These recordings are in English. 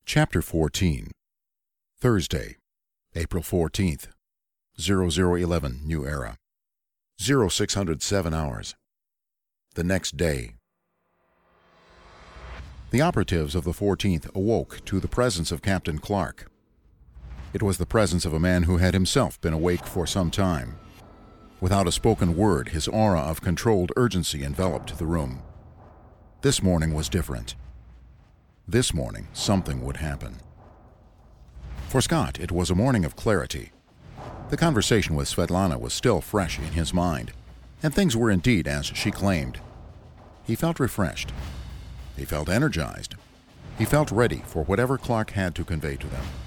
Chapter 14. Thursday, April 14th, 0011 New Era, 0607 hours. The next day. The operatives of the 14th awoke to the presence of Captain Clark. It was the presence of a man who had himself been awake for some time. Without a spoken word, his aura of controlled urgency enveloped the room. This morning was different. This morning, something would happen. For Scott, it was a morning of clarity. The conversation with Svetlana was still fresh in his mind, and things were indeed as she claimed. He felt refreshed. He felt energized. He felt ready for whatever Clark had to convey to them.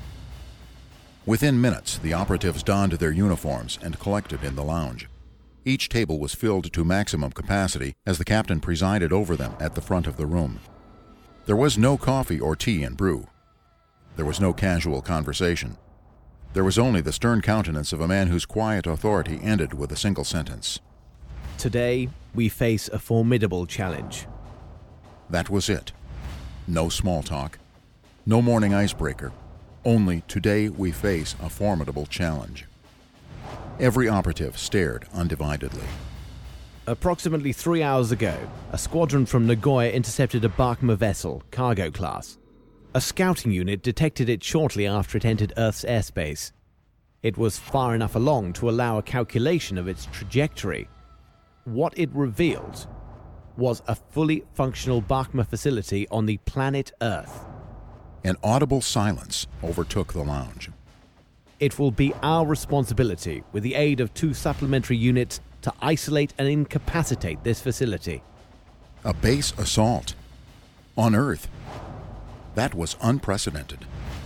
Within minutes, the operatives donned their uniforms and collected in the lounge. Each table was filled to maximum capacity as the captain presided over them at the front of the room. There was no coffee or tea and brew. There was no casual conversation. There was only the stern countenance of a man whose quiet authority ended with a single sentence. Today, we face a formidable challenge. That was it. No small talk. No morning icebreaker. Only today we face a formidable challenge. Every operative stared undividedly. Approximately 3 hours ago, a squadron from Nagoya intercepted a Bachma vessel, cargo class. A scouting unit detected it shortly after it entered Earth's airspace. It was far enough along to allow a calculation of its trajectory. What it revealed was a fully functional Bachma facility on the planet Earth. An audible silence overtook the lounge. It will be our responsibility, with the aid of 2 supplementary units, to isolate and incapacitate this facility. A base assault. On Earth. That was unprecedented.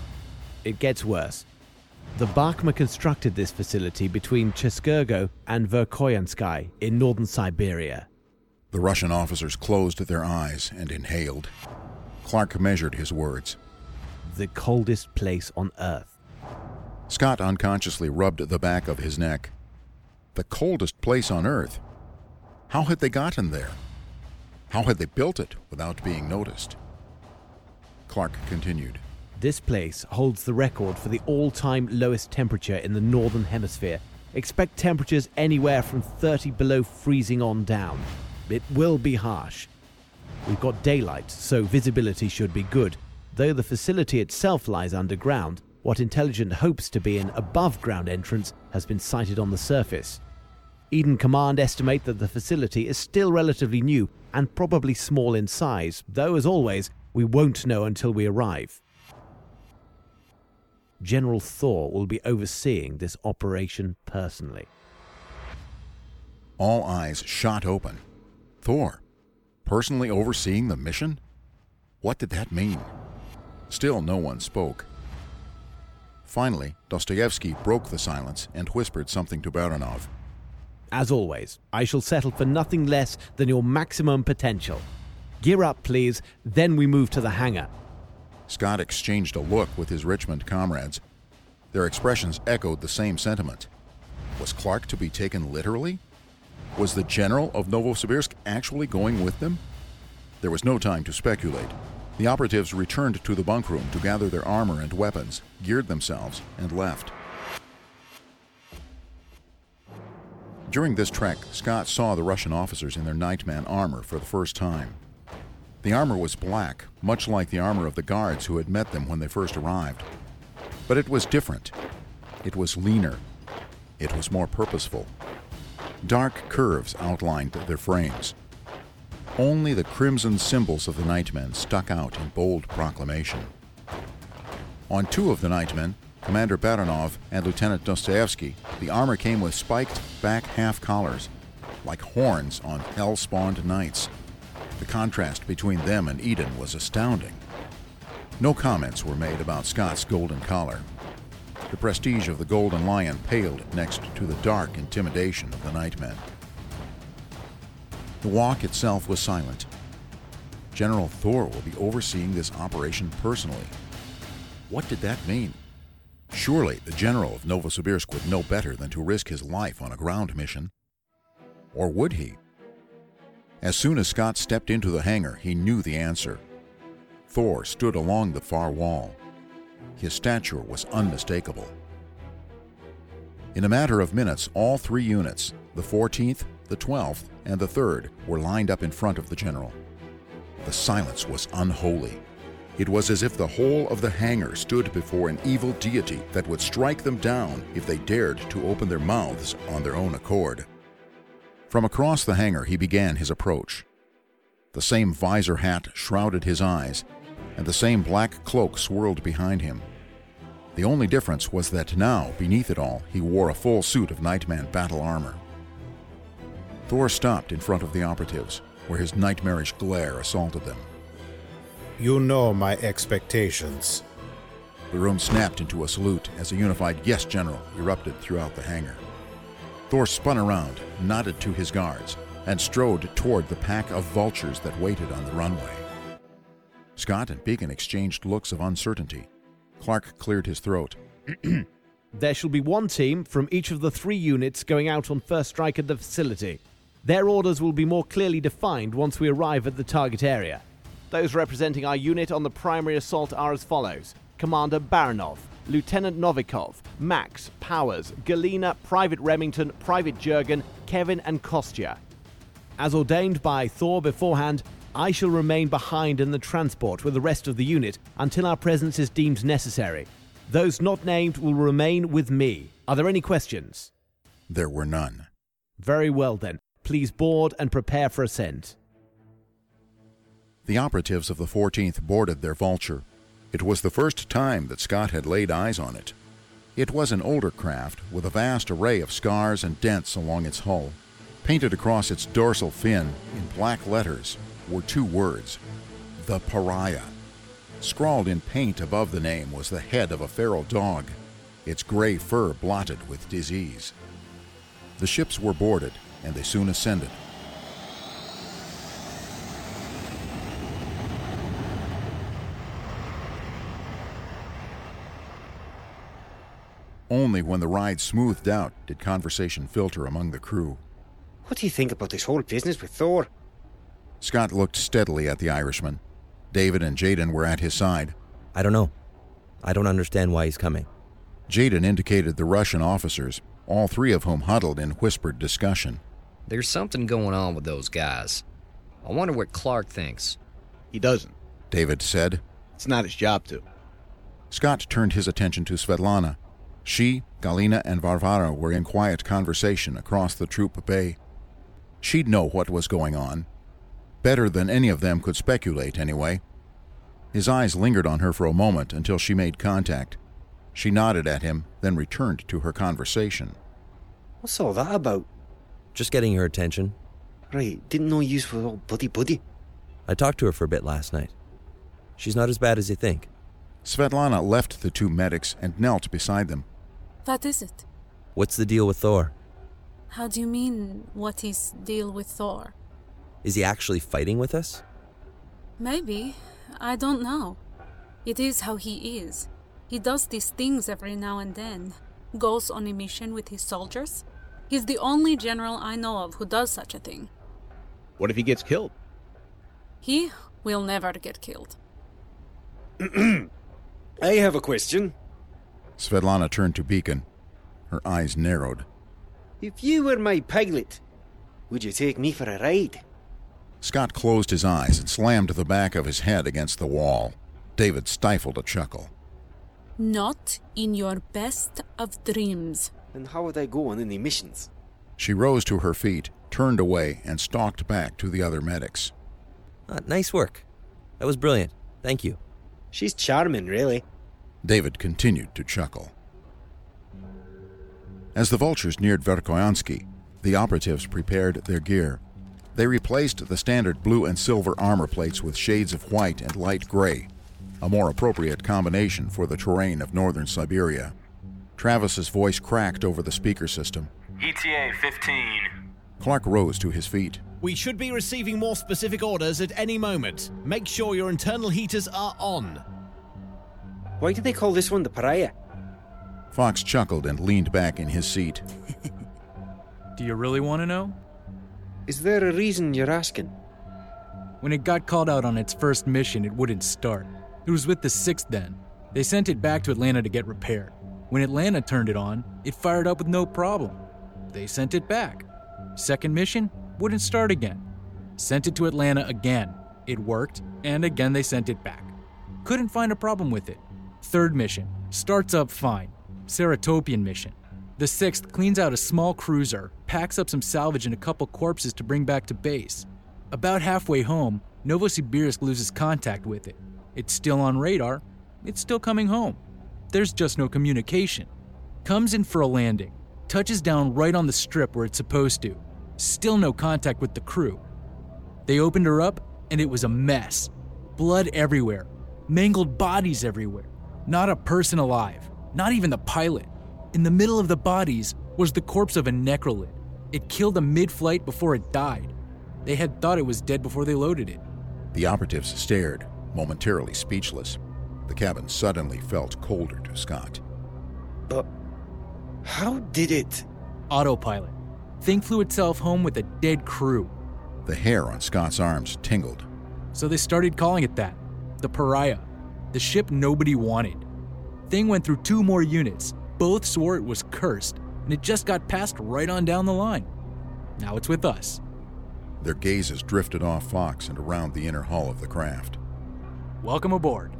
It gets worse. The Bachma constructed this facility between Cheskirgo and Verkhoyansk in northern Siberia. The Russian officers closed their eyes and inhaled. Clark measured his words. The coldest place on Earth. Scott unconsciously rubbed the back of his neck. The coldest place on Earth. How had they gotten there? How had they built it without being noticed? Clark continued. This place holds the record for the all-time lowest temperature in the northern hemisphere. Expect temperatures anywhere from 30 below freezing on down. It will be harsh. We've got daylight, so visibility should be good. Though the facility itself lies underground, what Intelligent hopes to be an above-ground entrance has been sighted on the surface. Eden Command estimate that the facility is still relatively new and probably small in size, though, as always, we won't know until we arrive. General Thor will be overseeing this operation personally. All eyes shot open. Thor, personally overseeing the mission? What did that mean? Still no one spoke. Finally, Dostoevsky broke the silence and whispered something to Baranov. As always, I shall settle for nothing less than your maximum potential. Gear up, please, then we move to the hangar. Scott exchanged a look with his Richmond comrades. Their expressions echoed the same sentiment. Was Clark to be taken literally? Was the general of Novosibirsk actually going with them? There was no time to speculate. The operatives returned to the bunk room to gather their armor and weapons, geared themselves, and left. During this trek, Scott saw the Russian officers in their Nightman armor for the first time. The armor was black, much like the armor of the guards who had met them when they first arrived. But it was different. It was leaner. It was more purposeful. Dark curves outlined their frames. Only the crimson symbols of the Nightmen stuck out in bold proclamation. On 2 of the Nightmen, Commander Baranov and Lieutenant Dostoevsky, the armor came with spiked back half collars, like horns on hell-spawned knights. The contrast between them and Eden was astounding. No comments were made about Scott's golden collar. The prestige of the Golden Lion paled next to the dark intimidation of the Nightmen. The walk itself was silent. General Thor will be overseeing this operation personally. What did that mean? Surely the general of Novosibirsk would know better than to risk his life on a ground mission. Or would he? As soon as Scott stepped into the hangar, he knew the answer. Thor stood along the far wall, His stature was unmistakable. In a matter of minutes, all 3 units, the 14th, the 12th, and the 3rd, were lined up in front of the general. The silence was unholy. It was as if the whole of the hangar stood before an evil deity that would strike them down if they dared to open their mouths on their own accord. From across the hangar he began his approach. The same visor hat shrouded his eyes, and the same black cloak swirled behind him. The only difference was that now, beneath it all, he wore a full suit of Nightman battle armor. Thor stopped in front of the operatives, where his nightmarish glare assaulted them. You know my expectations. The room snapped into a salute as a unified "Yes, General" erupted throughout the hangar. Thor spun around, nodded to his guards, and strode toward the pack of vultures that waited on the runway. Scott and Beacon exchanged looks of uncertainty. Clark cleared his throat. There shall be one team from each of the 3 units going out on first strike at the facility. Their orders will be more clearly defined once we arrive at the target area. Those representing our unit on the primary assault are as follows: Commander Baranov, Lieutenant Novikov, Max, Powers, Galina, Private Remington, Private Jurgen, Kevin, and Kostya. As ordained by Thor beforehand, I shall remain behind in the transport with the rest of the unit until our presence is deemed necessary. Those not named will remain with me. Are there any questions? There were none. Very well then. Please board and prepare for ascent. The operatives of the 14th boarded their Vulture. It was the first time that Scott had laid eyes on it. It was an older craft with a vast array of scars and dents along its hull. Painted across its dorsal fin in black letters were 2 words: "The Pariah." Scrawled in paint above the name was the head of a feral dog, its gray fur blotted with disease. The ships were boarded, and they soon ascended. Only when the ride smoothed out did conversation filter among the crew. What do you think about this whole business with Thor? Scott looked steadily at the Irishman. David and Jaden were at his side. I don't know. I don't understand why he's coming. Jaden indicated the Russian officers, all 3 of whom huddled in whispered discussion. There's something going on with those guys. I wonder what Clark thinks. He doesn't. David said. It's not his job to. Scott turned his attention to Svetlana. She, Galina, and Varvara were in quiet conversation across the troop bay. She'd know what was going on. Better than any of them could speculate, anyway. His eyes lingered on her for a moment until she made contact. She nodded at him, then returned to her conversation. What's all that about? Just getting her attention. Right, didn't know you were all buddy-buddy. I talked to her for a bit last night. She's not as bad as you think. Svetlana left the 2 medics and knelt beside them. What is it? What's the deal with Thor? How do you mean, what is deal with Thor? Is he actually fighting with us? Maybe. I don't know. It is how he is. He does these things every now and then. Goes on a mission with his soldiers. He's the only general I know of who does such a thing. What if he gets killed? He will never get killed. I have a question. Svetlana turned to Beacon. Her eyes narrowed. If you were my pilot, would you take me for a ride? Scott closed his eyes and slammed the back of his head against the wall. David stifled a chuckle. Not in your best of dreams. And how would I go on any missions? She rose to her feet, turned away, and stalked back to the other medics. Nice work. That was brilliant. Thank you. She's charming, really. David continued to chuckle. As the vultures neared Verkhoyansky, the operatives prepared their gear. They replaced the standard blue and silver armor plates with shades of white and light gray, a more appropriate combination for the terrain of northern Siberia. Travis's voice cracked over the speaker system. ETA 15. Clark rose to his feet. We should be receiving more specific orders at any moment. Make sure your internal heaters are on. Why do they call this one the Pariah? Fox chuckled and leaned back in his seat. Do you really want to know? Is there a reason you're asking? When it got called out on its first mission, it wouldn't start. It was with the 6th then. They sent it back to Atlanta to get repaired. When Atlanta turned it on, it fired up with no problem. They sent it back. Second mission, wouldn't start again. Sent it to Atlanta again. It worked, and again they sent it back. Couldn't find a problem with it. Third mission, starts up fine. Ceratopian mission. The sixth cleans out a small cruiser, packs up some salvage and a couple corpses to bring back to base. About halfway home, Novosibirsk loses contact with it. It's still on radar. It's still coming home. There's just no communication. Comes in for a landing. Touches down right on the strip where it's supposed to. Still no contact with the crew. They opened her up, and it was a mess. Blood everywhere. Mangled bodies everywhere. Not a person alive. Not even the pilot. In the middle of the bodies was the corpse of a necrolid. It killed them mid-flight before it died. They had thought it was dead before they loaded it. The operatives stared, momentarily speechless. The cabin suddenly felt colder to Scott. But how did it? Autopilot. Thing flew itself home with a dead crew. The hair on Scott's arms tingled. So they started calling it that. The Pariah. The ship nobody wanted. Thing went through 2 more units. Both swore it was cursed, and it just got passed right on down the line. Now it's with us. Their gazes drifted off Fox and around the inner hull of the craft. Welcome aboard.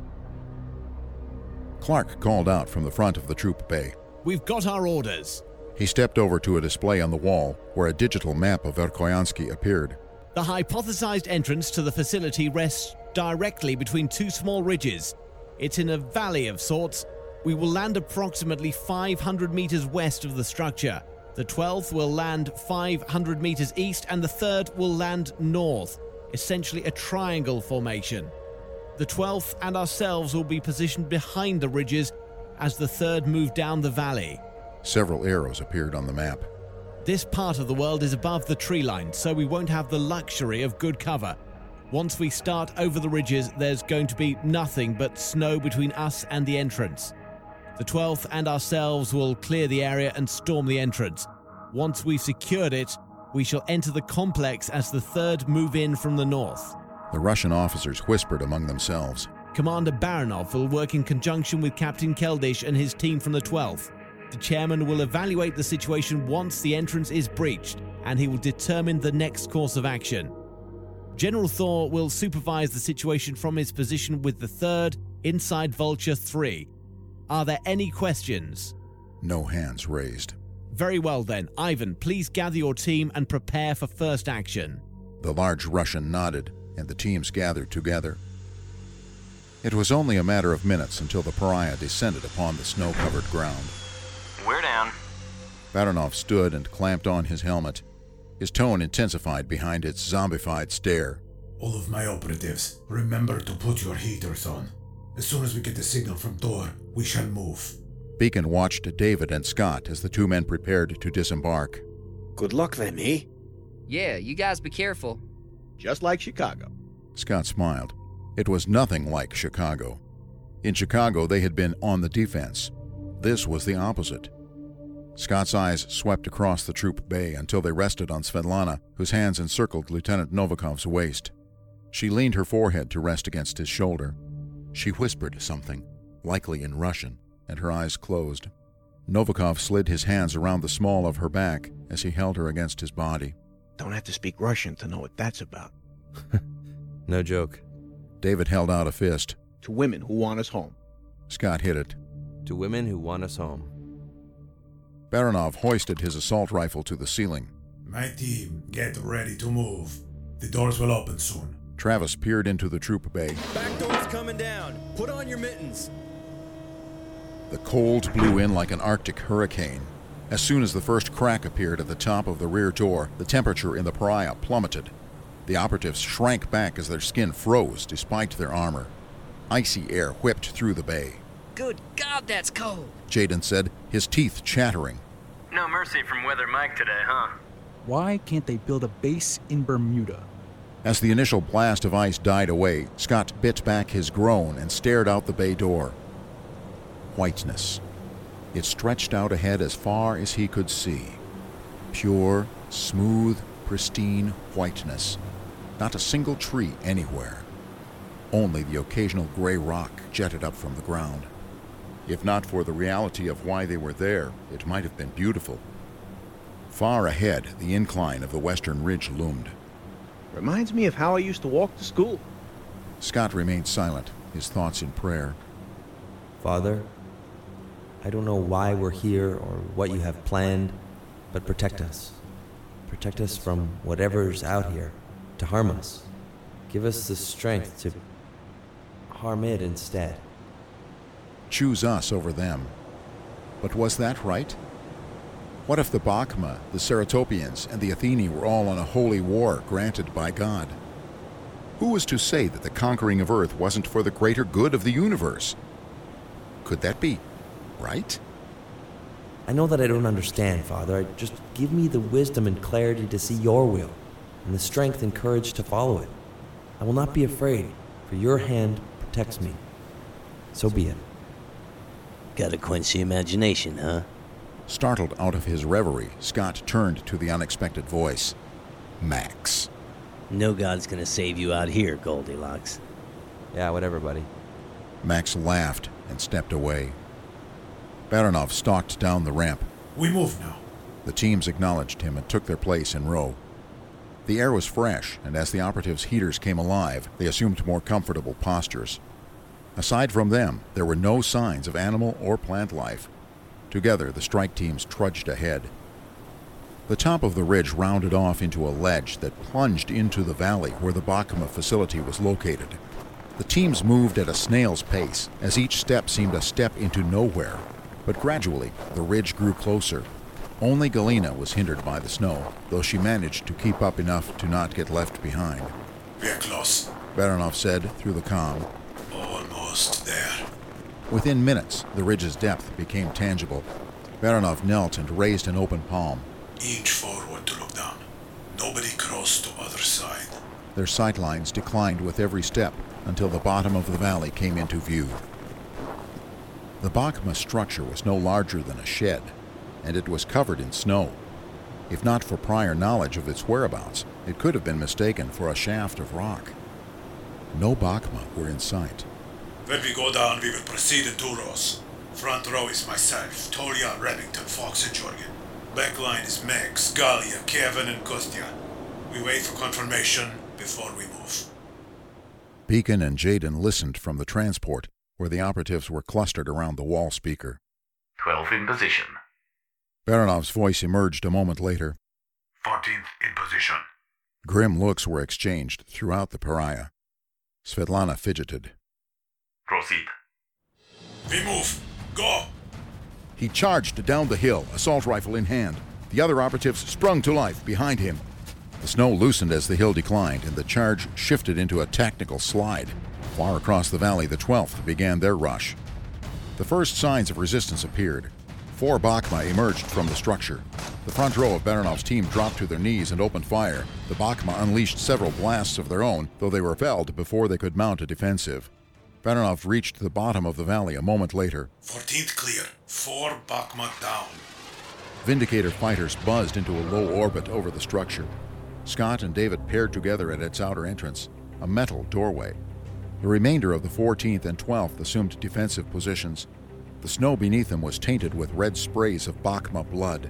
Clark called out from the front of the troop bay. We've got our orders. He stepped over to a display on the wall where a digital map of Verkhoyansky appeared. The hypothesized entrance to the facility rests directly between 2 small ridges. It's in a valley of sorts. We will land approximately 500 meters west of the structure. The 12th will land 500 meters east, and the 3rd will land north, essentially a triangle formation. The 12th and ourselves will be positioned behind the ridges as the 3rd move down the valley. Several arrows appeared on the map. This part of the world is above the tree line, so we won't have the luxury of good cover. Once we start over the ridges, there's going to be nothing but snow between us and the entrance. The 12th and ourselves will clear the area and storm the entrance. Once we've secured it, we shall enter the complex as the 3rd move in from the north. The Russian officers whispered among themselves. Commander Baranov will work in conjunction with Captain Keldysh and his team from the 12th. The chairman will evaluate the situation once the entrance is breached, and he will determine the next course of action. General Thor will supervise the situation from his position with the 3rd inside Vulture 3. Are there any questions? No hands raised. Very well then. Ivan, please gather your team and prepare for first action. The large Russian nodded, and the teams gathered together. It was only a matter of minutes until the Pariah descended upon the snow-covered ground. We're down. Baranov stood and clamped on his helmet. His tone intensified behind its zombified stare. All of my operatives, remember to put your heaters on. As soon as we get the signal from Thor, we shall move. Beacon watched David and Scott as the 2 men prepared to disembark. Good luck then, eh? Yeah, you guys be careful. Just like Chicago. Scott smiled. It was nothing like Chicago. In Chicago, they had been on the defense. This was the opposite. Scott's eyes swept across the troop bay until they rested on Svetlana, whose hands encircled Lieutenant Novikov's waist. She leaned her forehead to rest against his shoulder. She whispered something, likely in Russian, and her eyes closed. Novikov slid his hands around the small of her back as he held her against his body. Don't have to speak Russian to know what that's about. No joke. David held out a fist. To women who want us home. Scott hit it. To women who want us home. Baranov hoisted his assault rifle to the ceiling. My team, get ready to move. The doors will open soon. Travis peered into the troop bay. Back door's coming down. Put on your mittens. The cold blew in like an Arctic hurricane. As soon as the first crack appeared at the top of the rear door, the temperature in the Pariah plummeted. The operatives shrank back as their skin froze despite their armor. Icy air whipped through the bay. Good God, that's cold. Jaden said, his teeth chattering. No mercy from Weather Mike today, huh? Why can't they build a base in Bermuda? As the initial blast of ice died away, Scott bit back his groan and stared out the bay door. Whiteness. It stretched out ahead as far as he could see. Pure, smooth, pristine whiteness. Not a single tree anywhere. Only the occasional gray rock jetted up from the ground. If not for the reality of why they were there, it might have been beautiful. Far ahead, the incline of the western ridge loomed. Reminds me of how I used to walk to school. Scott remained silent, his thoughts in prayer. Father, I don't know why we're here or what you have planned, but protect us. Protect us from whatever's out here to harm us. Give us the strength to harm it instead. Choose us over them. But was that right? What if the Bachma, the Ceratopians, and the Atheni were all on a holy war granted by God? Who was to say that the conquering of Earth wasn't for the greater good of the universe? Could that be right? I know that I don't understand, Father. Just give me the wisdom and clarity to see your will, and the strength and courage to follow it. I will not be afraid, for your hand protects me. So be it. Gotta quench the imagination, huh? Startled out of his reverie, Scott turned to the unexpected voice. Max. No God's gonna save you out here, Goldilocks. Yeah, whatever, buddy. Max laughed and stepped away. Baranov stalked down the ramp. We move now. The teams acknowledged him and took their place in row. The air was fresh, and as the operatives' heaters came alive, they assumed more comfortable postures. Aside from them, there were no signs of animal or plant life. Together, the strike teams trudged ahead. The top of the ridge rounded off into a ledge that plunged into the valley where the Bachma facility was located. The teams moved at a snail's pace, as each step seemed a step into nowhere. But gradually, the ridge grew closer. Only Galina was hindered by the snow, though she managed to keep up enough to not get left behind. We're close, Baranov said through the comm. Almost there. Within minutes, the ridge's depth became tangible. Baranov knelt and raised an open palm. Inch forward to look down. Nobody crossed to other side. Their sightlines declined with every step until the bottom of the valley came into view. The Bachma structure was no larger than a shed, and it was covered in snow. If not for prior knowledge of its whereabouts, it could have been mistaken for a shaft of rock. No Bachma were in sight. When we go down, we will proceed in 2 rows. Front row is myself, Tolia, Remington, Fox, and Jorgen. Back line is Max, Galia, Kevin, and Kostya. We wait for confirmation before we move. Beacon and Jaden listened from the transport, where the operatives were clustered around the wall speaker. 12 in position. Baranov's voice emerged a moment later. 14th in position. Grim looks were exchanged throughout the pariah. Svetlana fidgeted. Proceed. We move. Go! He charged down the hill, assault rifle in hand. The other operatives sprung to life behind him. The snow loosened as the hill declined, and the charge shifted into a tactical slide. Far across the valley, the 12th began their rush. The first signs of resistance appeared. 4 Bachma emerged from the structure. The front row of Baranov's team dropped to their knees and opened fire. The Bachma unleashed several blasts of their own, though they were felled before they could mount a defensive. Baranov reached the bottom of the valley a moment later. 14th clear. 4 Bachma down. Vindicator fighters buzzed into a low orbit over the structure. Scott and David paired together at its outer entrance, a metal doorway. The remainder of the 14th and 12th assumed defensive positions. The snow beneath them was tainted with red sprays of Bachma blood.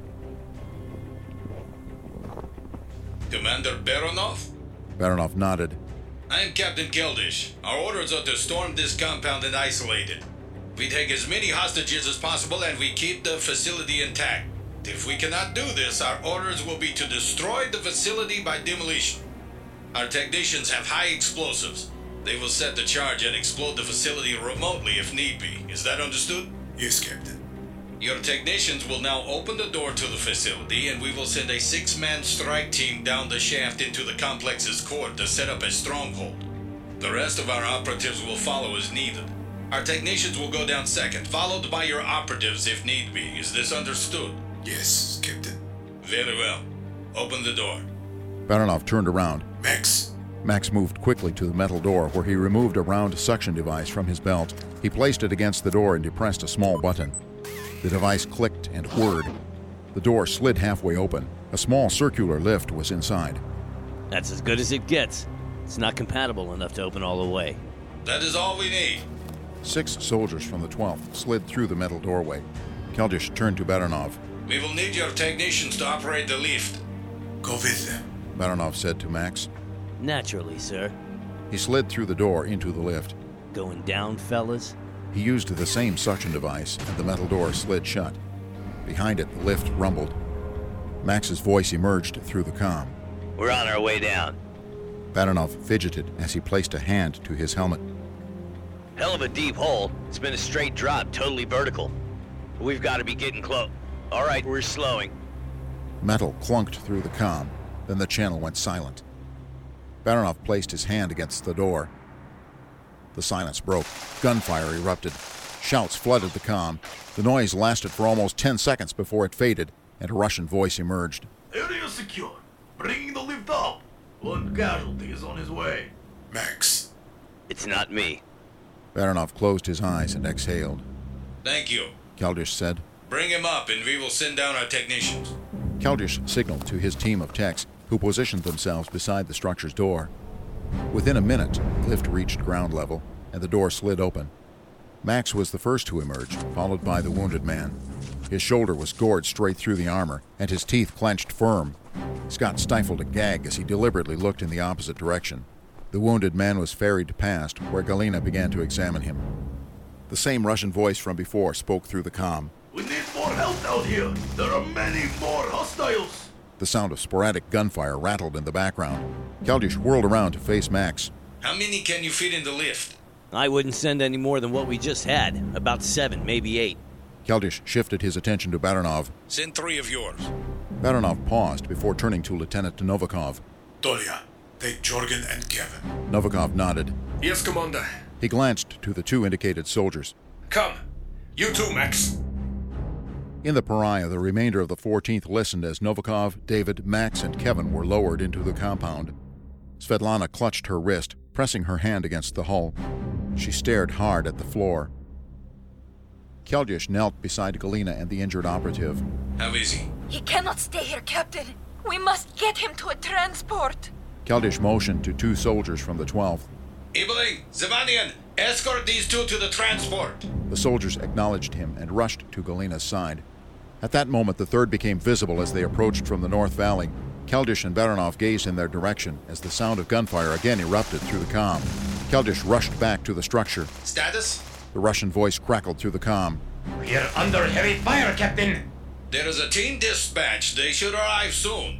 Commander Baranov? Baranov nodded. I am Captain Geldish. Our orders are to storm this compound and isolate it. We take as many hostages as possible and we keep the facility intact. If we cannot do this, our orders will be to destroy the facility by demolition. Our technicians have high explosives. They will set the charge and explode the facility remotely if need be. Is that understood? Yes, Captain. Your technicians will now open the door to the facility and we will send a 6-man strike team down the shaft into the complex's core to set up a stronghold. The rest of our operatives will follow as needed. Our technicians will go down second, followed by your operatives if need be. Is this understood? Yes, Captain. Very well. Open the door. Baranov turned around. Max. Max moved quickly to the metal door where he removed a round suction device from his belt. He placed it against the door and depressed a small button. The device clicked and whirred. The door slid halfway open. A small circular lift was inside. That's as good as it gets. It's not compatible enough to open all the way. That is all we need. 6 soldiers from the 12th slid through the metal doorway. Keldysh turned to Baranov. We will need your technicians to operate the lift. Go with them, Baranov said to Max. Naturally, sir. He slid through the door into the lift. Going down, fellas? He used the same suction device, and the metal door slid shut. Behind it, the lift rumbled. Max's voice emerged through the comm. We're on our way down. Baranov fidgeted as he placed a hand to his helmet. Hell of a deep hole. It's been a straight drop, totally vertical. We've got to be getting close. All right, we're slowing. Metal clunked through the comm, then the channel went silent. Baranov placed his hand against the door. The silence broke. Gunfire erupted. Shouts flooded the comm. The noise lasted for almost 10 seconds before it faded, and a Russian voice emerged. Area secure. Bringing the lift up. One casualty is on his way. Max. It's not me. Baranov closed his eyes and exhaled. Thank you. Keldysh said. Bring him up and we will send down our technicians. Keldysh signaled to his team of techs, who positioned themselves beside the structure's door. Within a minute, the lift reached ground level, and the door slid open. Max was the first to emerge, followed by the wounded man. His shoulder was gored straight through the armor, and his teeth clenched firm. Scott stifled a gag as he deliberately looked in the opposite direction. The wounded man was ferried past, where Galina began to examine him. The same Russian voice from before spoke through the comm. We need more help out here. There are many more hostiles. The sound of sporadic gunfire rattled in the background. Keldysh whirled around to face Max. How many can you fit in the lift? I wouldn't send any more than what we just had. About 7, maybe 8. Keldysh shifted his attention to Baranov. Send 3 of yours. Baranov paused before turning to Lieutenant Novikov. Tolya, take Jorgen and Kevin. Novikov nodded. Yes, Commander. He glanced to the 2 indicated soldiers. Come. You too, Max. In the Pariah, the remainder of the 14th listened as Novikov, David, Max, and Kevin were lowered into the compound. Svetlana clutched her wrist, pressing her hand against the hull. She stared hard at the floor. Keldysh knelt beside Galina and the injured operative. How is he? He cannot stay here, Captain. We must get him to a transport. Keldysh motioned to 2 soldiers from the 12th. Ebeling, Zavanian, escort these 2 to the transport. The soldiers acknowledged him and rushed to Galina's side. At that moment, the 3rd became visible as they approached from the North Valley. Keldysh and Baranov gazed in their direction as the sound of gunfire again erupted through the comm. Keldysh rushed back to the structure. Status? The Russian voice crackled through the comm. We are under heavy fire, Captain. There is a team dispatch. They should arrive soon.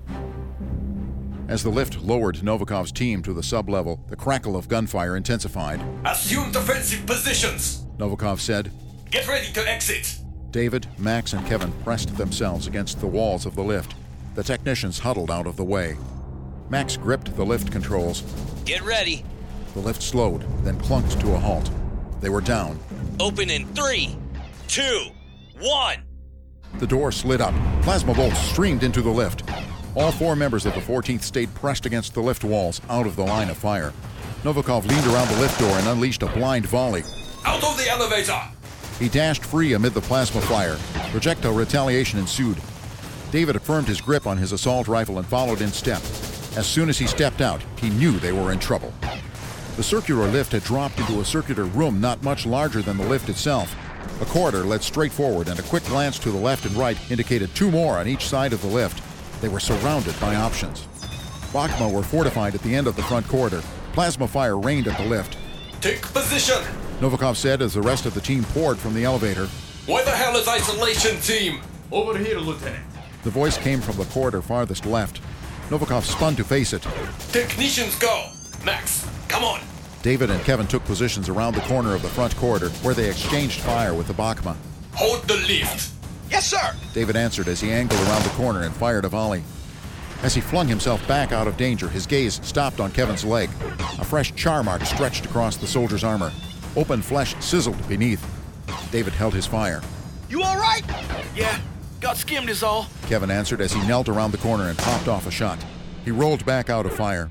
As the lift lowered Novikov's team to the sub-level, the crackle of gunfire intensified. Assume defensive positions, Novikov said. Get ready to exit. David, Max, and Kevin pressed themselves against the walls of the lift. The technicians huddled out of the way. Max gripped the lift controls. Get ready. The lift slowed, then clunked to a halt. They were down. Open in 3, 2, 1. The door slid up. Plasma bolts streamed into the lift. All 4 members of the 14th stayed pressed against the lift walls, out of the line of fire. Novikov leaned around the lift door and unleashed a blind volley. Out of the elevator! He dashed free amid the plasma fire. Projectile retaliation ensued. David affirmed his grip on his assault rifle and followed in step. As soon as he stepped out, he knew they were in trouble. The circular lift had dropped into a circular room not much larger than the lift itself. A corridor led straight forward, and a quick glance to the left and right indicated 2 more on each side of the lift. They were surrounded by options. Bakhma were fortified at the end of the front corridor. Plasma fire rained at the lift. Take position! Novikov said as the rest of the team poured from the elevator. Where the hell is isolation team? Over here, Lieutenant. The voice came from the corridor farthest left. Novikov spun to face it. Technicians go! Max, come on! David and Kevin took positions around the corner of the front corridor, where they exchanged fire with the Bakhma. Hold the lift! Yes, sir! David answered as he angled around the corner and fired a volley. As he flung himself back out of danger, his gaze stopped on Kevin's leg. A fresh char mark stretched across the soldier's armor. Open flesh sizzled beneath. David held his fire. You all right? Yeah, got skimmed is all. Kevin answered as he knelt around the corner and popped off a shot. He rolled back out of fire.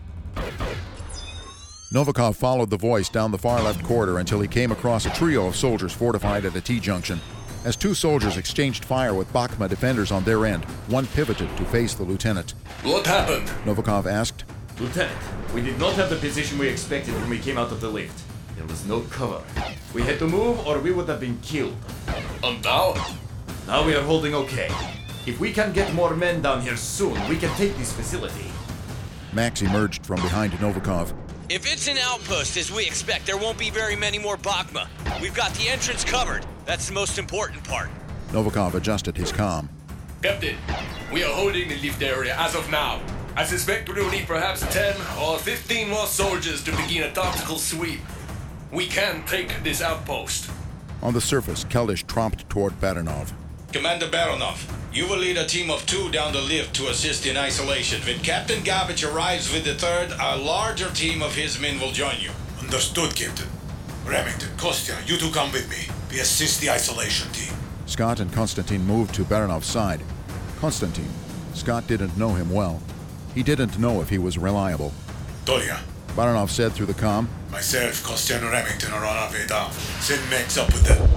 Novikov followed the voice down the far left corridor until he came across a trio of soldiers fortified at a T-junction. As 2 soldiers exchanged fire with Bakhma defenders on their end, one pivoted to face the lieutenant. What happened? Novikov asked. Lieutenant, we did not have the position we expected when we came out of the lift. There was no cover. We had to move or we would have been killed. And now? Now we are holding okay. If we can get more men down here soon, we can take this facility. Max emerged from behind Novikov. If it's an outpost, as we expect, there won't be very many more Bachma. We've got the entrance covered. That's the most important part. Novikov adjusted his comm. Captain, we are holding the lift area as of now. I suspect we will need perhaps 10 or 15 more soldiers to begin a tactical sweep. We can take this outpost. On the surface, Keldysh tromped toward Baranov. Commander Baranov, you will lead a team of 2 down the lift to assist in isolation. When Captain Garbage arrives with the 3rd, a larger team of his men will join you. Understood, Captain. Remington, Kostya, you two come with me. We assist the isolation team. Scott and Konstantin moved to Baranov's side. Konstantin. Scott didn't know him well. He didn't know if he was reliable. Tolia. Baranov said through the comm. Myself, Kostya and Remington are on our way down. Send Max up with them.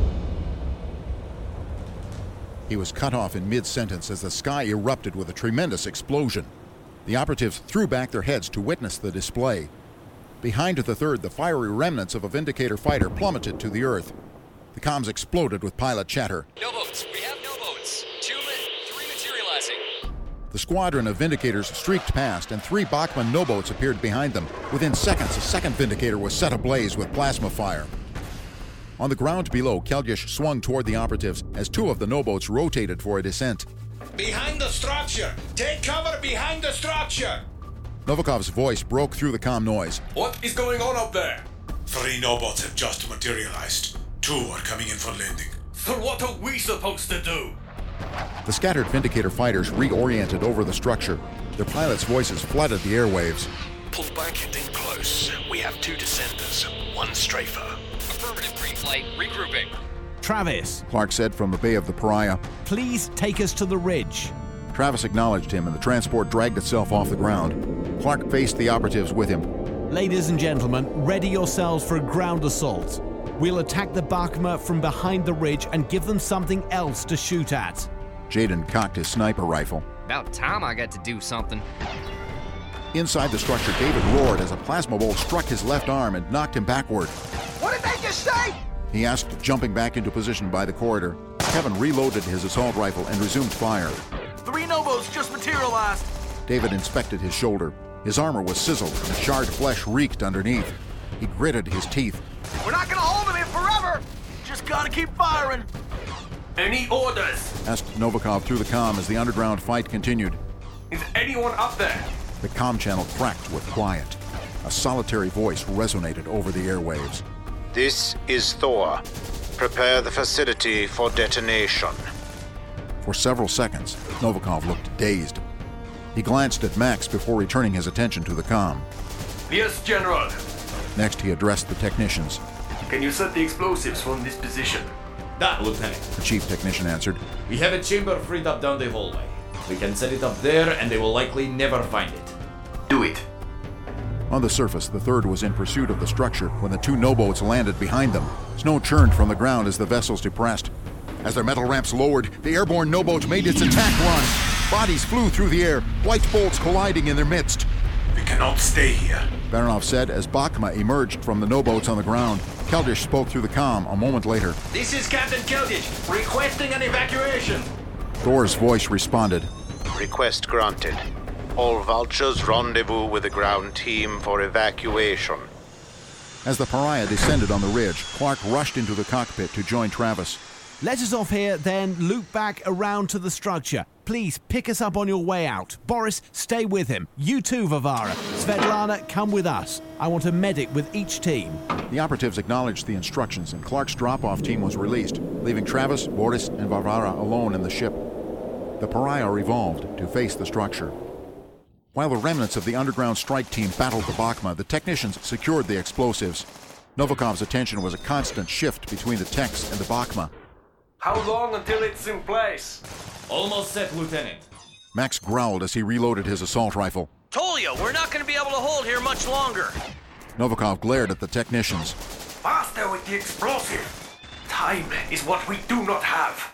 He was cut off in mid-sentence as the sky erupted with a tremendous explosion. The operatives threw back their heads to witness the display. Behind the 3rd, the fiery remnants of a Vindicator fighter plummeted to the earth. The comms exploded with pilot chatter. No boats. We have no boats. 3 materializing. The squadron of Vindicators streaked past, and 3 Bachmann no-boats appeared behind them. Within seconds, a second Vindicator was set ablaze with plasma fire. On the ground below, Keldysh swung toward the operatives as 2 of the no-boats rotated for a descent. Behind the structure! Take cover behind the structure! Novikov's voice broke through the comm noise. What is going on up there? 3 no-boats have just materialized. 2 are coming in for landing. So what are we supposed to do? The scattered Vindicator fighters reoriented over the structure. Their pilots' voices flooded the airwaves. Pull back and in close. We have 2 descenders, 1 strafer. Affirmative, green flight. Regrouping. Travis, Clark said from the Bay of the Pariah. Please take us to the ridge. Travis acknowledged him, and the transport dragged itself off the ground. Clark faced the operatives with him. Ladies and gentlemen, ready yourselves for a ground assault. We'll attack the Bachma from behind the ridge and give them something else to shoot at. Jaden cocked his sniper rifle. About time I got to do something. Inside the structure, David roared as a plasma bolt struck his left arm and knocked him backward. What did they just say? He asked, jumping back into position by the corridor. Kevin reloaded his assault rifle and resumed fire. 3 no-boats just materialized. David inspected his shoulder. His armor was sizzled and the charred flesh reeked underneath. He gritted his teeth. We're not gonna hold them here forever. Just gotta keep firing. Any orders? Asked Novikov through the comm as the underground fight continued. Is anyone up there? The comm channel cracked with quiet. A solitary voice resonated over the airwaves. This is Thor. Prepare the facility for detonation. For several seconds, Novikov looked dazed. He glanced at Max before returning his attention to the comm. Yes, General. Next, he addressed the technicians. Can you set the explosives from this position? That, Lieutenant. The chief technician answered. We have a chamber freed up down the hallway. We can set it up there and they will likely never find it. Do it. On the surface, the 3rd was in pursuit of the structure when the 2 no-boats landed behind them. Snow churned from the ground as the vessels depressed. As their metal ramps lowered, the airborne no-boat made its attack run. Bodies flew through the air, white bolts colliding in their midst. We cannot stay here, Baranov said as Bachma emerged from the no-boats on the ground. Keldysh spoke through the comm a moment later. This is Captain Keldysh, requesting an evacuation. Thor's voice responded. Request granted. All vultures rendezvous with the ground team for evacuation. As the Pariah descended on the ridge, Clark rushed into the cockpit to join Travis. Let us off here, then loop back around to the structure. Please pick us up on your way out. Boris, stay with him. You too, Varvara. Svetlana, come with us. I want a medic with each team. The operatives acknowledged the instructions, and Clark's drop-off team was released, leaving Travis, Boris, and Varvara alone in the ship. The Pariah revolved to face the structure. While the remnants of the underground strike team battled the Bachma, the technicians secured the explosives. Novikov's attention was a constant shift between the techs and the Bachma. How long until it's in place? Almost set, Lieutenant. Max growled as he reloaded his assault rifle. Tolia, we're not going to be able to hold here much longer. Novikov glared at the technicians. Faster with the explosive. Time is what we do not have.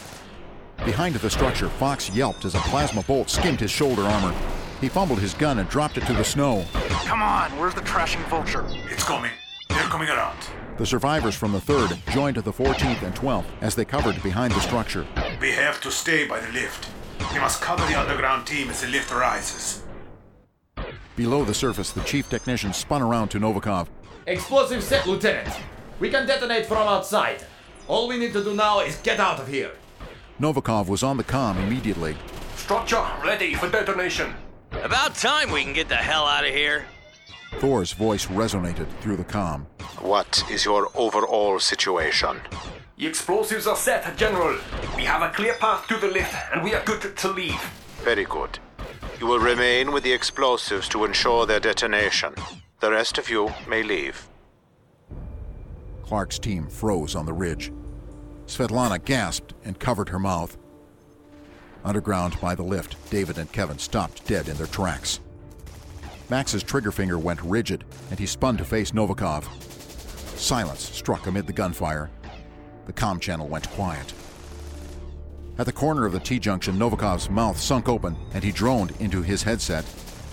Behind the structure, Fox yelped as a plasma bolt skimmed his shoulder armor. He fumbled his gun and dropped it to the snow. Come on, where's the trashing vulture? It's coming. They're They're coming around. The survivors from the 3rd joined the 14th and 12th as they covered behind the structure. We have to stay by the lift. We must cover the underground team as the lift rises. Below the surface, the chief technician spun around to Novikov. Explosive set, Lieutenant. We can detonate from outside. All we need to do now is get out of here. Novikov was on the comm immediately. Structure ready for detonation. About time we can get the hell out of here. Thor's voice resonated through the comm. What is your overall situation? The explosives are set, General. We have a clear path to the lift, and we are good to leave. Very good. You will remain with the explosives to ensure their detonation. The rest of you may leave. Clark's team froze on the ridge. Svetlana gasped and covered her mouth. Underground by the lift, David and Kevin stopped dead in their tracks. Max's trigger finger went rigid, and he spun to face Novikov. Silence struck amid the gunfire. The comm channel went quiet. At the corner of the T-junction, Novikov's mouth sunk open, and he droned into his headset.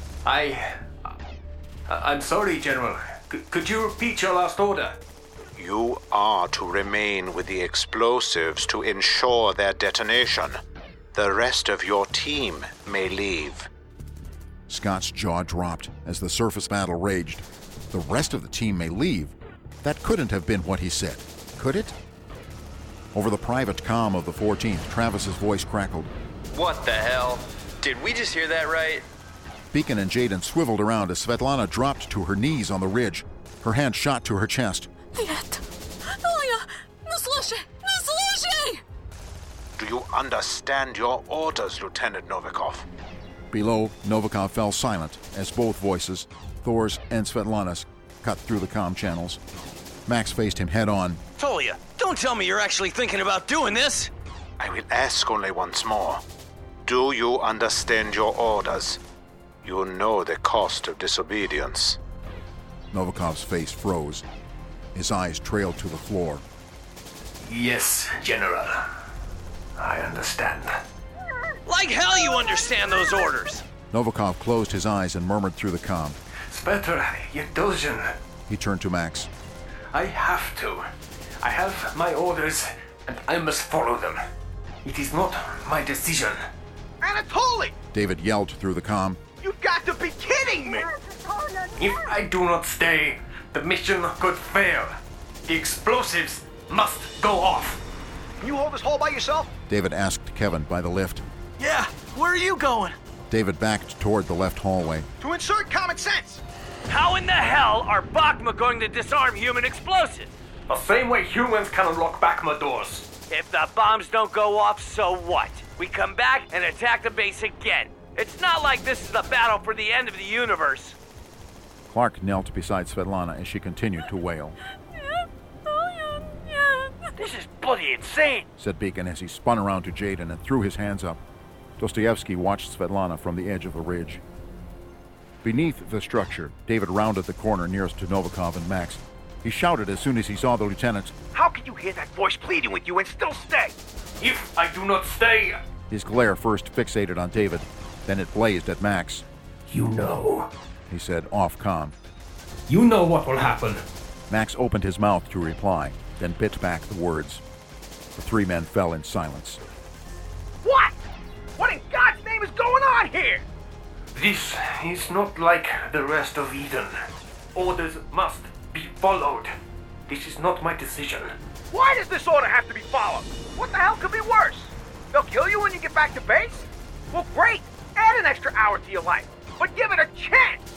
I'm sorry, General. Could you repeat your last order? You are to remain with the explosives to ensure their detonation. The rest of your team may leave. Scott's jaw dropped as the surface battle raged. The rest of the team may leave? That couldn't have been what he said, could it? Over the private comm of the 14th, Travis's voice crackled. What the hell? Did we just hear that right? Beacon and Jaden swiveled around as Svetlana dropped to her knees on the ridge. Her hand shot to her chest. Do you understand your orders, Lieutenant Novikov? Below, Novikov fell silent as both voices, Thor's and Svetlana's, cut through the comm channels. Max faced him head-on. Tolia, don't tell me you're actually thinking about doing this! I will ask only once more. Do you understand your orders? You know the cost of disobedience. Novikov's face froze. His eyes trailed to the floor. Yes, General. I understand. Like hell you understand those orders! Novikov closed his eyes and murmured through the comm. Spetter, Yedozhin. He turned to Max. I have to. I have my orders, and I must follow them. It is not my decision. Anatoly! David yelled through the comm. You've got to be kidding me! If I do not stay, the mission could fail. The explosives must go off. Can you hold this hole by yourself? David asked Kevin by the lift. Yeah, where are you going? David backed toward the left hallway. To insert common sense! How in the hell are Bachma going to disarm human explosives? The same way humans can unlock Bachma doors. If the bombs don't go off, so what? We come back and attack the base again. It's not like this is the battle for the end of the universe. Clark knelt beside Svetlana as she continued to wail. This is bloody insane, said Beacon as he spun around to Jaden and threw his hands up. Dostoevsky watched Svetlana from the edge of the ridge. Beneath the structure, David rounded the corner nearest to Novikov and Max. He shouted as soon as he saw the lieutenants. How can you hear that voice pleading with you and still stay? If I do not stay... His glare first fixated on David, then it blazed at Max. You know, he said off comm. You know what will happen. Max opened his mouth to reply, then bit back the words. The three men fell in silence. What? What in God's name is going on here? This is not like the rest of Eden. Orders must be followed. This is not my decision. Why does this order have to be followed? What the hell could be worse? They'll kill you when you get back to base? Well, great. Add an extra hour to your life. But give it a chance.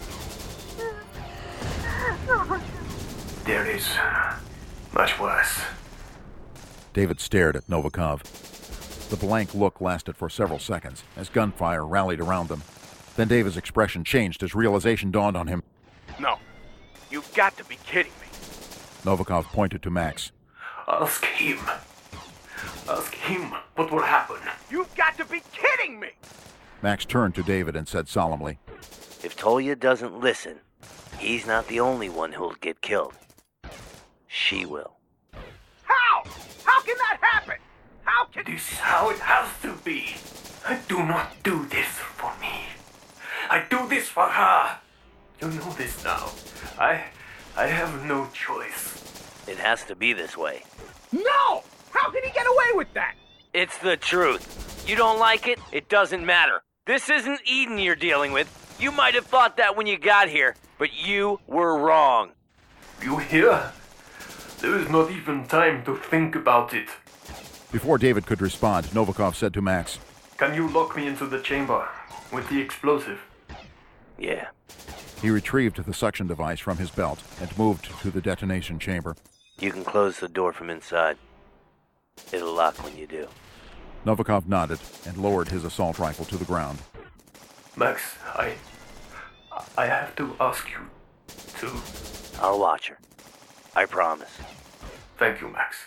There is much worse. David stared at Novikov. The blank look lasted for several seconds as gunfire rallied around them. Then David's expression changed as realization dawned on him. No. You've got to be kidding me. Novikov pointed to Max. Ask him. Ask him what will happen. You've got to be kidding me! Max turned to David and said solemnly, If Tolia doesn't listen, he's not the only one who'll get killed. She will. How? How can that happen? How can... This is how it has to be. I do not do this for me. I do this for her. You know this now. I I have no choice. It has to be this way. No! How can he get away with that? It's the truth. You don't like it? It doesn't matter. This isn't Eden you're dealing with. You might have thought that when you got here, but you were wrong. You hear? There is not even time to think about it. Before David could respond, Novikov said to Max, Can you lock me into the chamber with the explosive? Yeah. He retrieved the suction device from his belt and moved to the detonation chamber. You can close the door from inside. It'll lock when you do. Novikov nodded and lowered his assault rifle to the ground. Max, I have to ask you to... I'll watch her. I promise. Thank you, Max.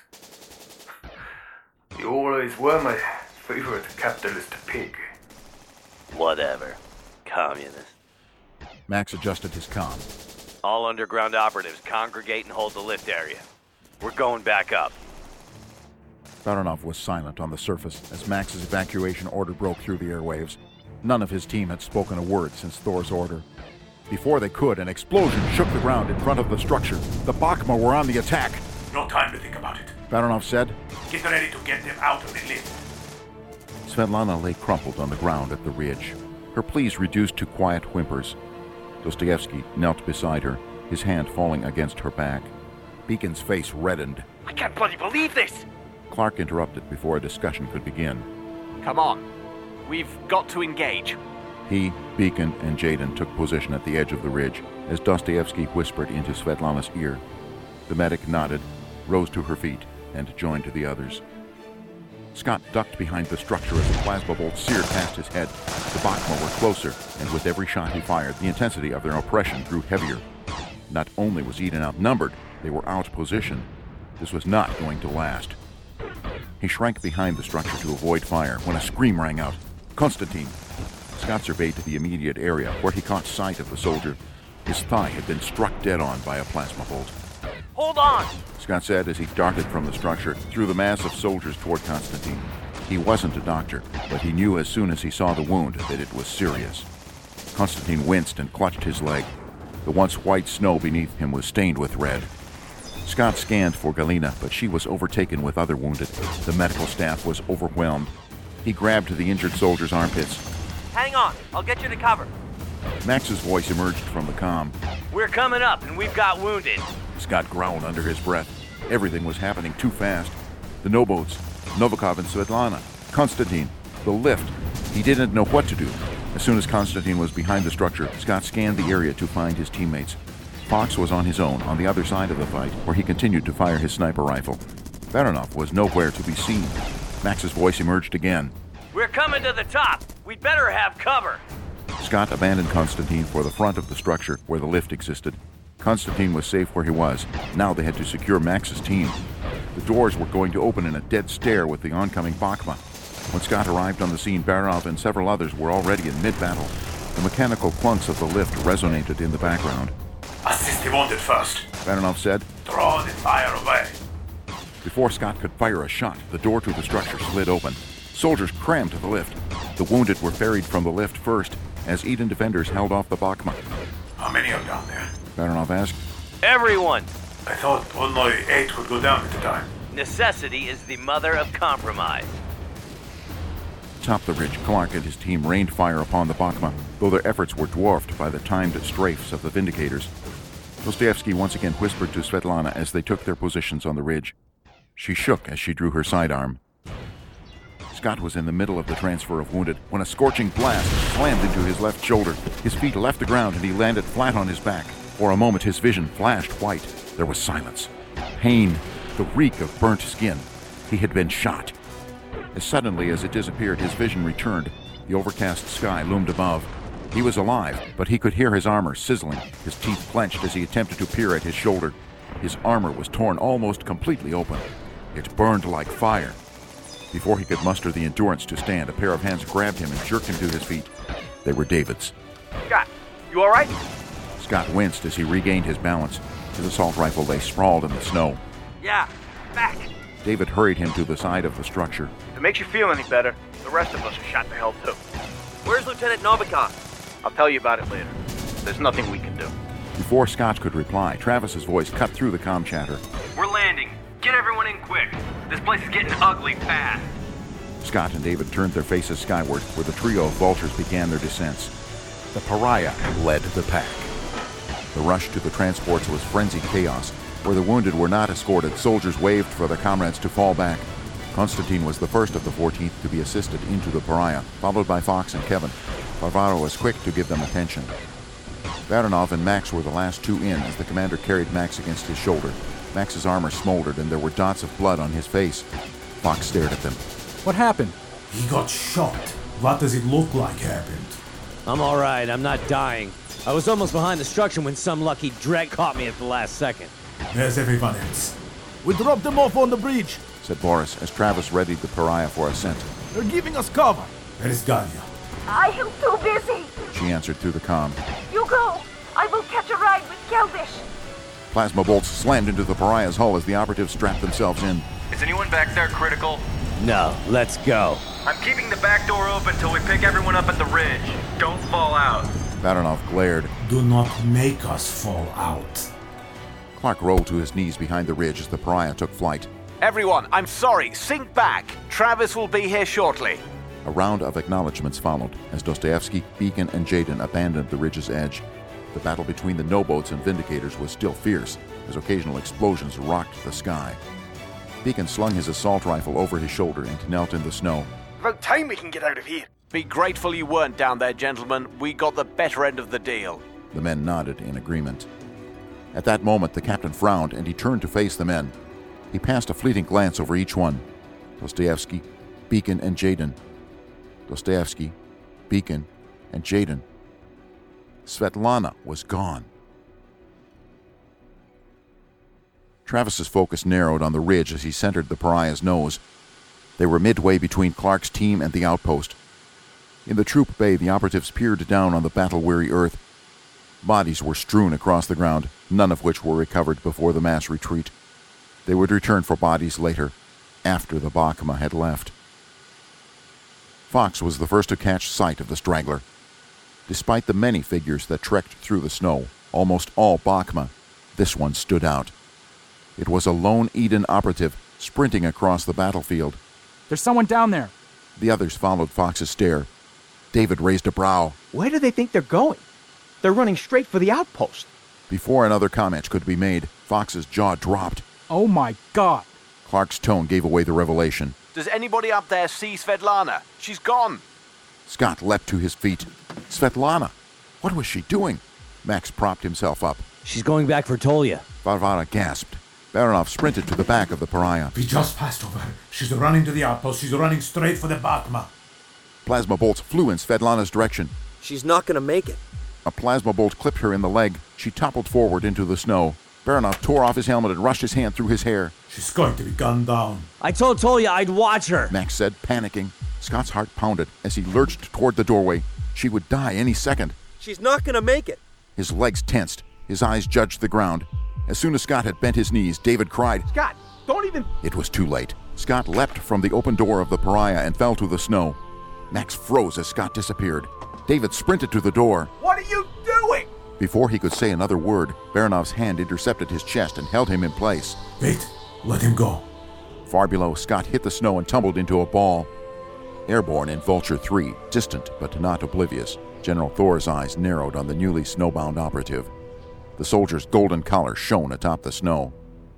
You always were my favorite capitalist pig. Whatever. Communist. Max adjusted his comm. All underground operatives congregate and hold the lift area. We're going back up. Baranov was silent on the surface as Max's evacuation order broke through the airwaves. None of his team had spoken a word since Thor's order. Before they could, an explosion shook the ground in front of the structure. The Bachma were on the attack. No time to think about it. Baranov said. Get ready to get them out of the lift. Svetlana lay crumpled on the ground at the ridge, her pleas reduced to quiet whimpers. Dostoevsky knelt beside her, his hand falling against her back. Beacon's face reddened. I can't bloody believe this! Clark interrupted before a discussion could begin. Come on. We've got to engage. He, Beacon, and Jaden took position at the edge of the ridge as Dostoevsky whispered into Svetlana's ear. The medic nodded, rose to her feet, and joined the others. Scott ducked behind the structure as a plasma bolt seared past his head. The Bachma were closer, and with every shot he fired, the intensity of their oppression grew heavier. Not only was Eden outnumbered, they were outpositioned. This was not going to last. He shrank behind the structure to avoid fire when a scream rang out. Konstantin! Scott surveyed the immediate area where he caught sight of the soldier. His thigh had been struck dead on by a plasma bolt. Hold on! Scott said as he darted from the structure through the mass of soldiers toward Konstantin. He wasn't a doctor, but he knew as soon as he saw the wound that it was serious. Konstantin winced and clutched his leg. The once white snow beneath him was stained with red. Scott scanned for Galina, but she was overtaken with other wounded. The medical staff was overwhelmed. He grabbed the injured soldier's armpits. Hang on, I'll get you to cover. Max's voice emerged from the comm. We're coming up, and we've got wounded. Scott growled under his breath. Everything was happening too fast. The no-boats, Novikov and Svetlana, Konstantin, the lift. He didn't know what to do. As soon as Konstantin was behind the structure, Scott scanned the area to find his teammates. Fox was on his own on the other side of the fight, where he continued to fire his sniper rifle. Baranov was nowhere to be seen. Max's voice emerged again. We're coming to the top. We'd better have cover. Scott abandoned Konstantin for the front of the structure where the lift existed. Konstantin was safe where he was. Now they had to secure Max's team. The doors were going to open in a dead stare with the oncoming Bachma. When Scott arrived on the scene, Baranov and several others were already in mid-battle. The mechanical clunks of the lift resonated in the background. Assist the wounded first, Baranov said. Throw the fire away. Before Scott could fire a shot, the door to the structure slid open. Soldiers crammed to the lift. The wounded were ferried from the lift first, as Eden defenders held off the Bachma. How many are down there? Baranov asked. Everyone! I thought only 8 would go down at a time. Necessity is the mother of compromise. Atop the ridge, Clark and his team rained fire upon the Bachma, though their efforts were dwarfed by the timed strafes of the Vindicators. Dostoevsky once again whispered to Svetlana as they took their positions on the ridge. She shook as she drew her sidearm. Scott was in the middle of the transfer of wounded when a scorching blast slammed into his left shoulder. His feet left the ground and he landed flat on his back. For a moment his vision flashed white. There was silence. Pain. The reek of burnt skin. He had been shot. As suddenly as it disappeared, his vision returned. The overcast sky loomed above. He was alive, but he could hear his armor sizzling. His teeth clenched as he attempted to peer at his shoulder. His armor was torn almost completely open. It burned like fire. Before he could muster the endurance to stand, a pair of hands grabbed him and jerked him to his feet. They were David's. Scott, you all right? Scott winced as he regained his balance. His assault rifle lay sprawled in the snow. Yeah, back. David hurried him to the side of the structure. If it makes you feel any better, the rest of us are shot to hell too. Where's Lieutenant Novikov? I'll tell you about it later. There's nothing we can do. Before Scott could reply, Travis's voice cut through the comm chatter. We're landing. Get everyone in quick. This place is getting ugly fast. Scott and David turned their faces skyward, where the trio of vultures began their descents. The Pariah led the pack. The rush to the transports was frenzied chaos. Where the wounded were not escorted, soldiers waved for their comrades to fall back. Constantine was the first of the 14th to be assisted into the Pariah, followed by Fox and Kevin. Varvara was quick to give them attention. Baranov and Max were the last two in as the commander carried Max against his shoulder. Max's armor smoldered and there were dots of blood on his face. Fox stared at them. What happened? He got shot. What does it look like happened? I'm alright, I'm not dying. I was almost behind the structure when some lucky dread caught me at the last second. Where's everyone else? We dropped them off on the bridge, said Boris as Travis readied the Pariah for ascent. They're giving us cover. Where is Galia? I am too busy. She answered through the comm. You go. I will catch a ride with Geldish. Plasma bolts slammed into the Pariah's hull as the operatives strapped themselves in. Is anyone back there critical? No, let's go. I'm keeping the back door open till we pick everyone up at the ridge. Don't fall out. Baranov glared. Do not make us fall out. Clark rolled to his knees behind the ridge as the Pariah took flight. Everyone, I'm sorry. Sink back. Travis will be here shortly. A round of acknowledgments followed as Dostoevsky, Beacon, and Jaden abandoned the ridge's edge. The battle between the no-boats and Vindicators was still fierce as occasional explosions rocked the sky. Beacon slung his assault rifle over his shoulder and knelt in the snow. About time we can get out of here. Be grateful you weren't down there, gentlemen. We got the better end of the deal. The men nodded in agreement. At that moment, the captain frowned and he turned to face the men. He passed a fleeting glance over each one. Dostoevsky, Beacon, and Jaden. Dostoevsky, Beacon, and Jaden. Svetlana was gone. Travis's focus narrowed on the ridge as he centered the Pariah's nose. They were midway between Clark's team and the outpost. In the troop bay, the operatives peered down on the battle-weary earth. Bodies were strewn across the ground, none of which were recovered before the mass retreat. They would return for bodies later, after the Bachma had left. Fox was the first to catch sight of the straggler. Despite the many figures that trekked through the snow, almost all Bachma, this one stood out. It was a lone Eden operative sprinting across the battlefield. There's someone down there. The others followed Fox's stare. David raised a brow. Where do they think they're going? They're running straight for the outpost. Before another comment could be made, Fox's jaw dropped. Oh my God. Clark's tone gave away the revelation. Does anybody up there see Svetlana? She's gone. Scott leapt to his feet. Svetlana? What was she doing? Max propped himself up. She's going back for Tolya. Varvara gasped. Baranov sprinted to the back of the Pariah. We just passed over her. She's running to the outpost. She's running straight for the Bachma. Plasma bolts flew in Svetlana's direction. She's not gonna make it. A plasma bolt clipped her in the leg. She toppled forward into the snow. Baranov tore off his helmet and rushed his hand through his hair. She's going to be gunned down. I told Tolya I'd watch her, Max said, panicking. Scott's heart pounded as he lurched toward the doorway. She would die any second. She's not gonna make it. His legs tensed. His eyes judged the ground. As soon as Scott had bent his knees, David cried, Scott, don't even... It was too late. Scott leapt from the open door of the Pariah and fell to the snow. Max froze as Scott disappeared. David sprinted to the door. What are you doing? Before he could say another word, Baranov's hand intercepted his chest and held him in place. Wait, let him go. Far below, Scott hit the snow and tumbled into a ball. Airborne in Vulture 3, distant but not oblivious, General Thor's eyes narrowed on the newly snowbound operative. The soldier's golden collar shone atop the snow.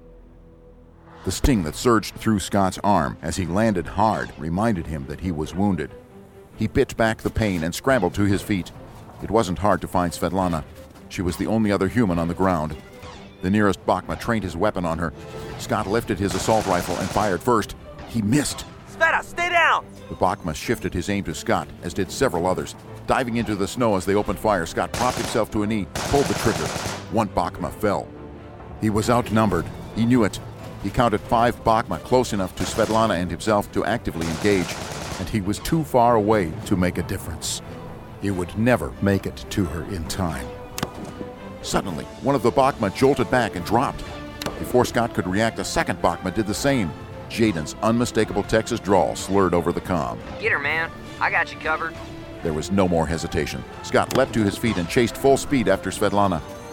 The sting that surged through Scott's arm as he landed hard reminded him that he was wounded. He bit back the pain and scrambled to his feet. It wasn't hard to find Svetlana. She was the only other human on the ground. The nearest Bachma trained his weapon on her. Scott lifted his assault rifle and fired first. He missed. Sveta, stay down! The Bachma shifted his aim to Scott, as did several others. Diving into the snow as they opened fire, Scott propped himself to a knee, pulled the trigger. One Bachma fell. He was outnumbered. He knew it. He counted 5 Bachma close enough to Svetlana and himself to actively engage, and he was too far away to make a difference. He would never make it to her in time. Suddenly, one of the Bachma jolted back and dropped. Before Scott could react, a second Bachma did the same. Jaden's unmistakable Texas drawl slurred over the comm. Get her, man. I got you covered. There was no more hesitation. Scott leapt to his feet and chased full speed after Svetlana.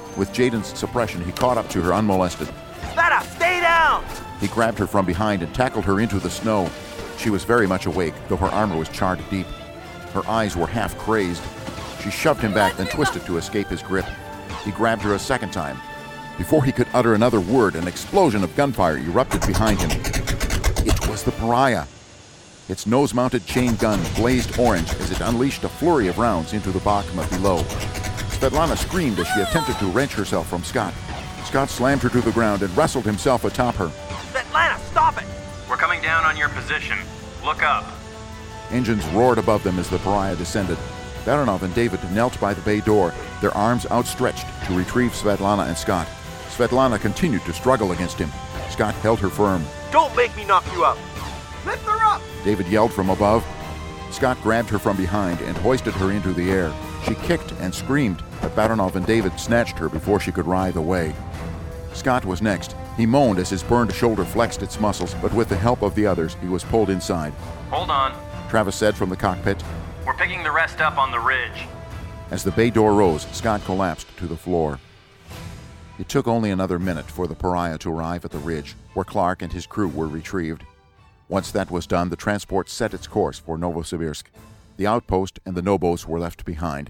With Jaden's suppression, he caught up to her unmolested. Sveta, stay down! He grabbed her from behind and tackled her into the snow. She was very much awake, though her armor was charred deep. Her eyes were half crazed. She shoved him back, then twisted to escape his grip. He grabbed her a second time. Before he could utter another word, an explosion of gunfire erupted behind him. It was the pariah. Its nose-mounted chain gun blazed orange as it unleashed a flurry of rounds into the Bachma below. Svetlana screamed as she attempted to wrench herself from Scott. Scott slammed her to the ground and wrestled himself atop her. Svetlana, stop it! We're coming down on your position. Look up. Engines roared above them as the pariah descended. Baranov and David knelt by the bay door, their arms outstretched to retrieve Svetlana and Scott. Svetlana continued to struggle against him. Scott held her firm. Don't make me knock you up! Lift her up! David yelled from above. Scott grabbed her from behind and hoisted her into the air. She kicked and screamed, but Baranov and David snatched her before she could writhe away. Scott was next. He moaned as his burned shoulder flexed its muscles, but with the help of the others, he was pulled inside. Hold on. Travis said from the cockpit. We're picking the rest up on the ridge. As the bay door rose, Scott collapsed to the floor. It took only another minute for the pariah to arrive at the ridge, where Clark and his crew were retrieved. Once that was done, the transport set its course for Novosibirsk. The outpost and the Nobos were left behind.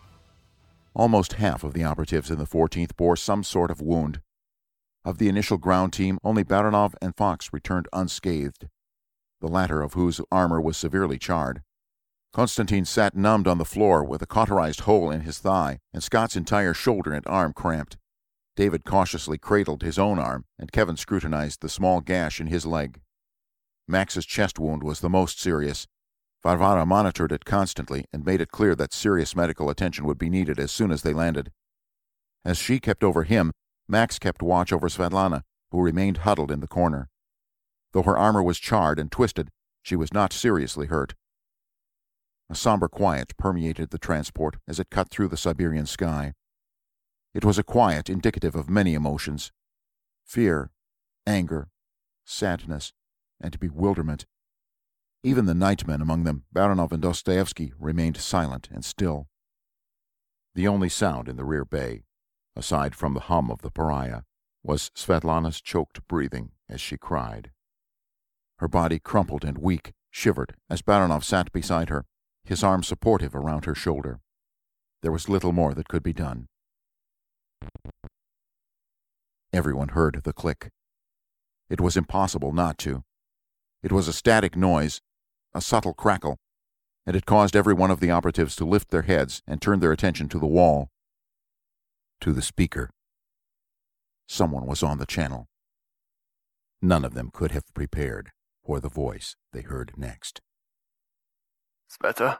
Almost half of the operatives in the 14th bore some sort of wound. Of the initial ground team, only Baranov and Fox returned unscathed, the latter of whose armor was severely charred. Konstantin sat numbed on the floor with a cauterized hole in his thigh, and Scott's entire shoulder and arm cramped. David cautiously cradled his own arm, and Kevin scrutinized the small gash in his leg. Max's chest wound was the most serious. Varvara monitored it constantly and made it clear that serious medical attention would be needed as soon as they landed. As she kept over him, Max kept watch over Svetlana, who remained huddled in the corner. Though her armor was charred and twisted, she was not seriously hurt. A somber quiet permeated the transport as it cut through the Siberian sky. It was a quiet indicative of many emotions: fear, anger, sadness, and bewilderment. Even the nightmen among them, Baranov and Dostoevsky, remained silent and still. The only sound in the rear bay, aside from the hum of the pariah, was Svetlana's choked breathing as she cried. Her body, crumpled and weak, shivered as Baranov sat beside her, his arm supportive around her shoulder. There was little more that could be done. Everyone heard the click. It was impossible not to. It was a static noise, a subtle crackle, and it caused every one of the operatives to lift their heads and turn their attention to the wall, to the speaker. Someone was on the channel. None of them could have prepared for the voice they heard next. Sveta?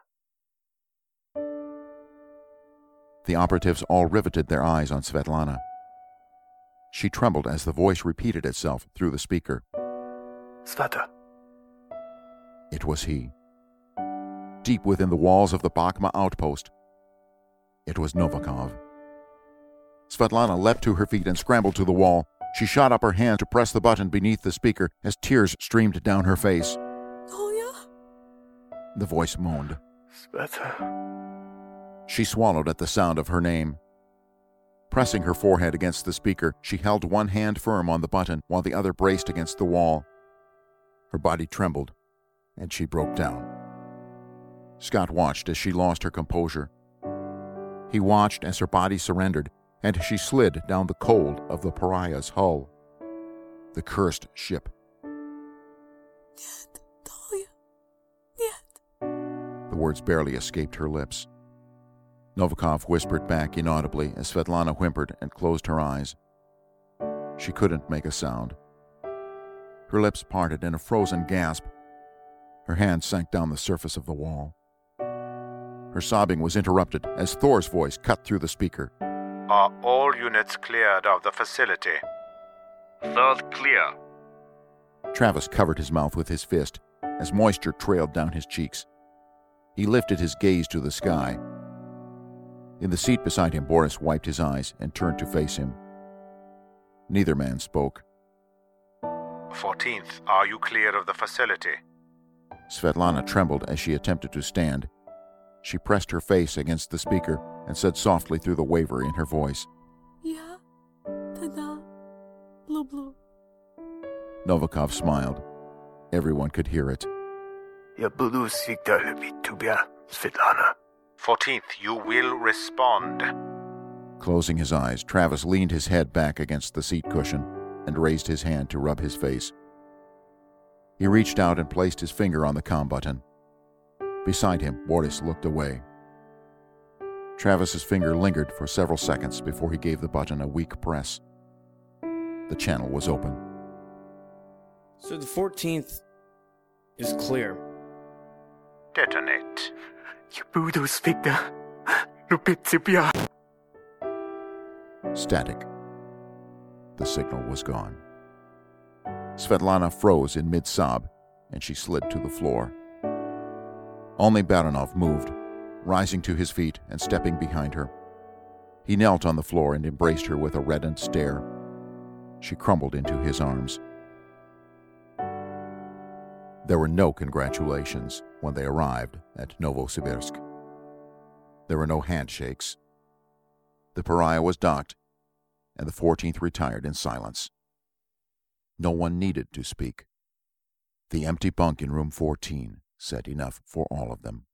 The operatives all riveted their eyes on Svetlana. She trembled as the voice repeated itself through the speaker. Sveta. It was he. Deep within the walls of the Bachma outpost. It was Novikov. Svetlana leapt to her feet and scrambled to the wall. She shot up her hand to press the button beneath the speaker as tears streamed down her face. Tolia? The voice moaned. Sveta. She swallowed at the sound of her name. Pressing her forehead against the speaker, she held one hand firm on the button while the other braced against the wall. Her body trembled, and she broke down. Scott watched as she lost her composure. He watched as her body surrendered, and she slid down the cold of the pariah's hull. The cursed ship. Нет, Tolia. Нет. The words barely escaped her lips. Novikov whispered back inaudibly as Svetlana whimpered and closed her eyes. She couldn't make a sound. Her lips parted in a frozen gasp. Her hand sank down the surface of the wall. Her sobbing was interrupted as Thor's voice cut through the speaker. Are all units cleared of the facility? Third clear. Travis covered his mouth with his fist as moisture trailed down his cheeks. He lifted his gaze to the sky. In the seat beside him, Boris wiped his eyes and turned to face him. Neither man spoke. 14th, are you clear of the facility? Svetlana trembled as she attempted to stand. She pressed her face against the speaker and said softly through the waver in her voice, Ta-da. Blue, blue. Novikov smiled. Everyone could hear it. Я буду всегда любить тебя, Svetlana. 14th, you will respond. Closing his eyes, Travis leaned his head back against the seat cushion and raised his hand to rub his face. He reached out and placed his finger on the comm button. Beside him, Boris looked away. Travis's finger lingered for several seconds before he gave the button a weak press. The channel was open. So the 14th is clear. Detonate. Я буду всегда любить тебя. Static. The signal was gone. Svetlana froze in mid-sob, and she slid to the floor. Only Baranov moved, rising to his feet and stepping behind her. He knelt on the floor and embraced her with a reddened stare. She crumbled into his arms. There were no congratulations when they arrived at Novosibirsk. There were no handshakes. The Pariah was docked, and the 14th retired in silence. No one needed to speak. The empty bunk in room 14 said enough for all of them.